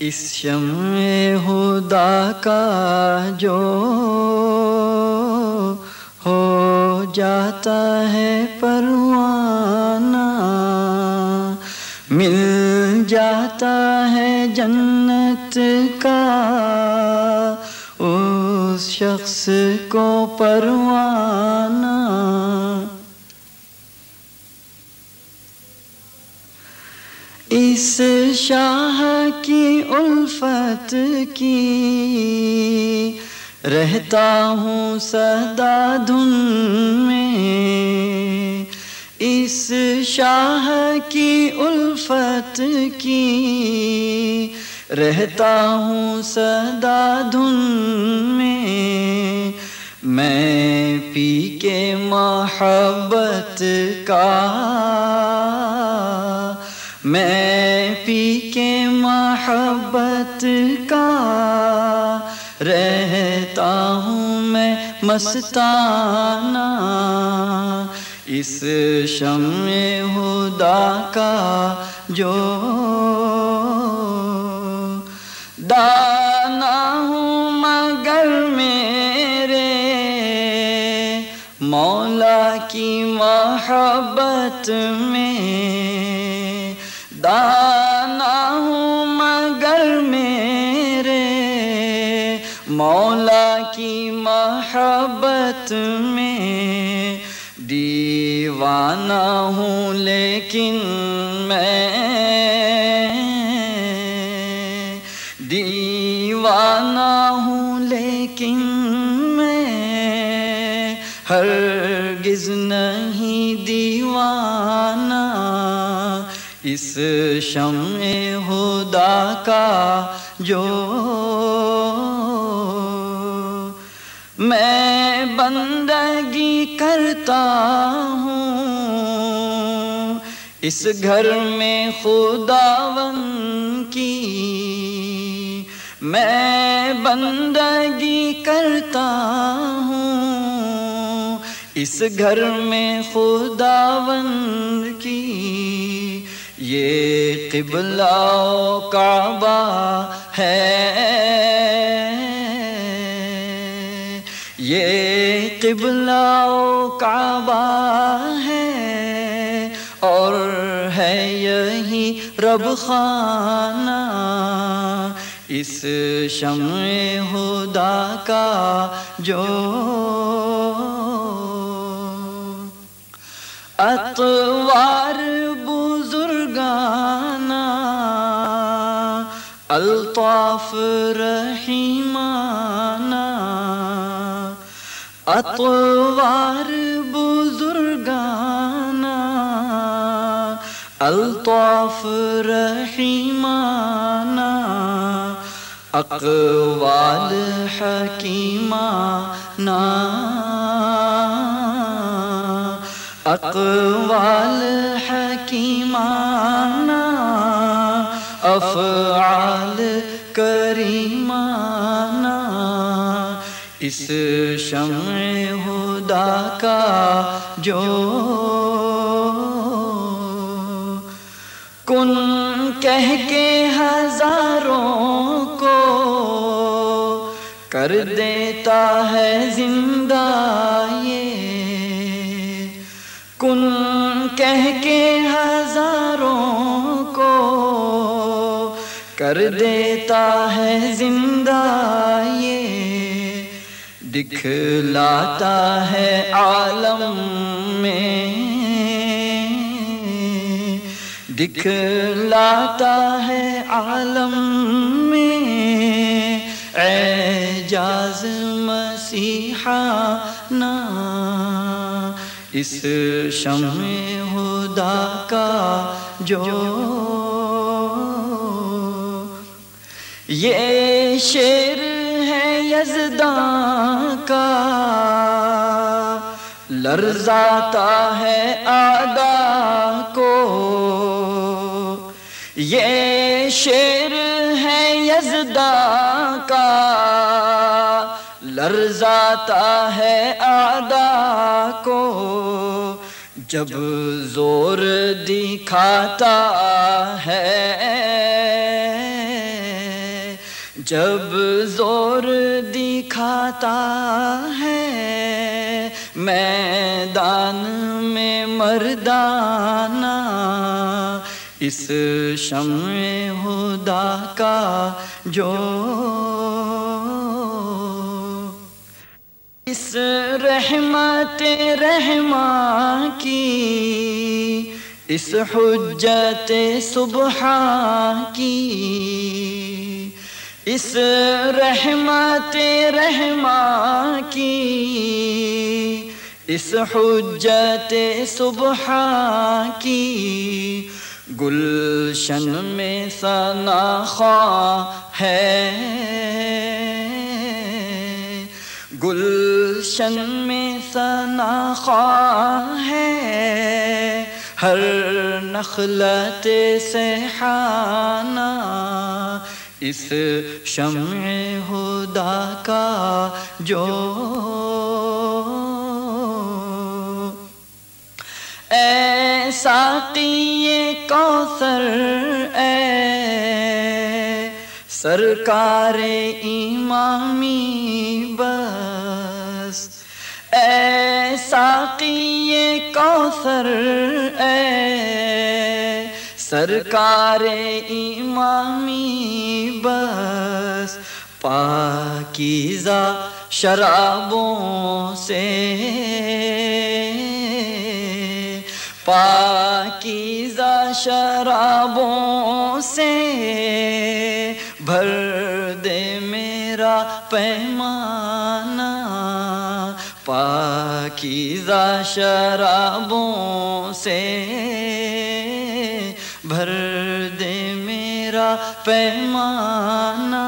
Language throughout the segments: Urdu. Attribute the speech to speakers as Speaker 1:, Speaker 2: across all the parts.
Speaker 1: اس شمع خدا کا جو ہو جاتا ہے پروانہ، مل جاتا ہے جنت کا اس شخص کو پروانہ۔ اس شاہ کی الفت کی رہتا ہوں سدا دھن میں، اس شاہ کی الفت کی رہتا ہوں سدا دھن میں پی کے محبت کا، میں پی کے محبت کا رہتا ہوں میں مستانہ۔ اس شمع خدا کا جو دانا ہوں مگر میرے مولا کی محبت میں، دانا ہوں مگر میرے مولا کی محبت میں، دیوانہ ہوں لیکن میں، دیوانہ ہوں لیکن میں ہرگز نہیں دیوانہ۔ اس شمع خدا کا جو میں بندگی کرتا ہوں، اس گھر میں خداوند کی میں بندگی کرتا ہوں، اس گھر میں خداوند کی، یہ قبلہ و کعبہ ہے، یہ قبلہ و کعبہ ہے، اور ہے یہی رب خانہ۔ اس شمع خدا کا جو اطوار بزرگانہ، الطاف رحیمانہ، اطوار بزرگانہ، الطاف رحیمانہ، اقوال حکیمانہ، اقوال حکیمانہ، افعال کریمانہ۔ اس شمع خدا کا جو کن کہہ کے ہزاروں کو کر دیتا ہے زندہ، یہ کن کہہ کے ہزاروں کو کر دیتا ہے زندہ، یہ دکھلاتا ہے عالم میں، دکھلاتا ہے عالم میں اعجاز مسیحانہ۔ اس شمع خدا کا جو یہ شعر ہے یزداں کا، لرزاتا ہے اعداء کو، یہ شعر ہے یزداں کا، لرزاتا ہے اعداء کو، جب زور دکھاتا ہے جب زور دکھاتا ہے میدان میں مردانہ، اس شمع ہدا کا جو اس رحمت رحماں کی، اس حجت سبحان کی، اس رحمت رحماں کی، اس حجت سبحان کی، گلشن میں ثنا خواں ہے، گلشن میں ثنا خواں ہے، ہر نخلت سیحانہ، اس شمع ہدا کا جو اے ساقی کوثر، اے سرکار امامی بس، اے ساقی کوثر، اے سرکار امامی بس، پاکیزہ شرابوں سے، پاکیزہ شرابوں سے بھر دے میرا پیمانہ، پاکیزہ شرابوں سے بھر دے میرا پیمانہ،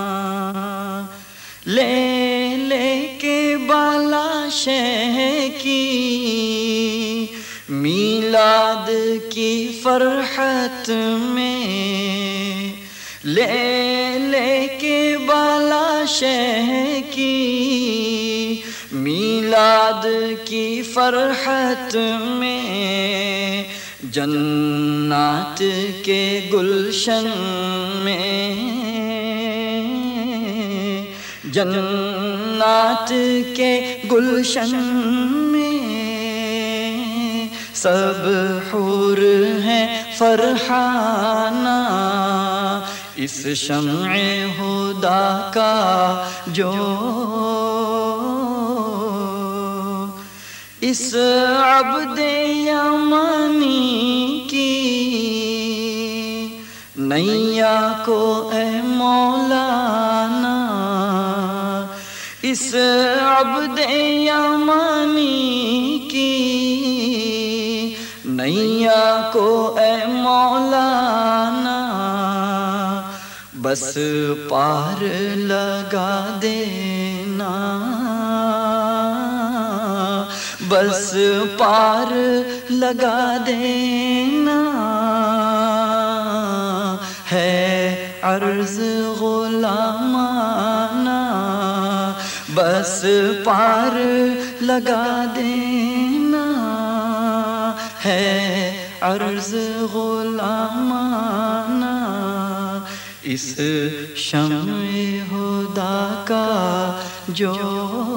Speaker 1: لے لے کے بالاشے کی میلاد کی فرحت میں، لے لے کے بالاشے کی میلاد کی فرحت میں، جنات کے گلشن میں، جنات کے گلشن میں، سب حور ہیں فرحانہ، اس شمع ہدا کا جو اس عبد یمانی کی نیا کو اے مولانا، اس عبد یمانی کی نیا کو اے مولانا، بس پار لگا دینا، بس پار لگا دینا، ہے عرض غلامانہ، بس پار لگا دینا، ہے عرض غلامانہ، اس شمع ہدا کا جو